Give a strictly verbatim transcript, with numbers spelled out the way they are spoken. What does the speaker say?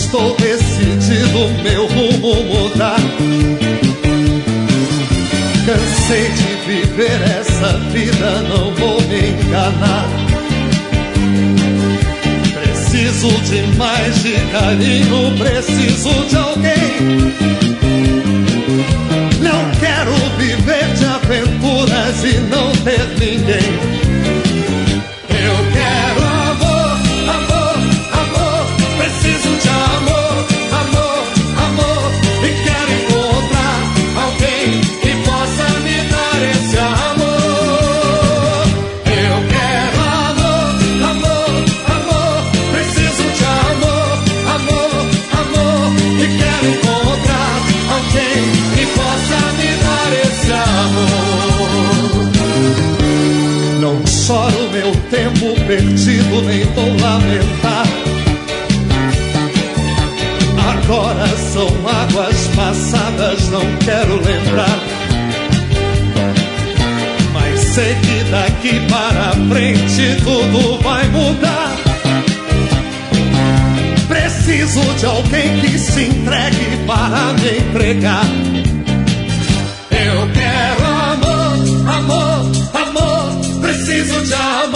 estou decidido meu rumo mudar. Cansei de viver essa vida, não vou me enganar. Preciso de mais de carinho, preciso de alguém. Não quero viver de aventuras e não ter ninguém. Eu quero amor, amor, amor. Preciso de amor, amor, amor. E quero encontrar alguém que possa me dar esse amor. Eu quero amor, amor, amor. Preciso de amor, amor, amor. E quero encontrar alguém que possa me dar esse amor. Não choro meu tempo perdido, nem vou lamentar. Agora são águas passadas, não quero lembrar. Mas sei que daqui para frente tudo vai mudar. Preciso de alguém que se entregue para me entregar. Eu quero amor, amor, amor. Preciso de amor.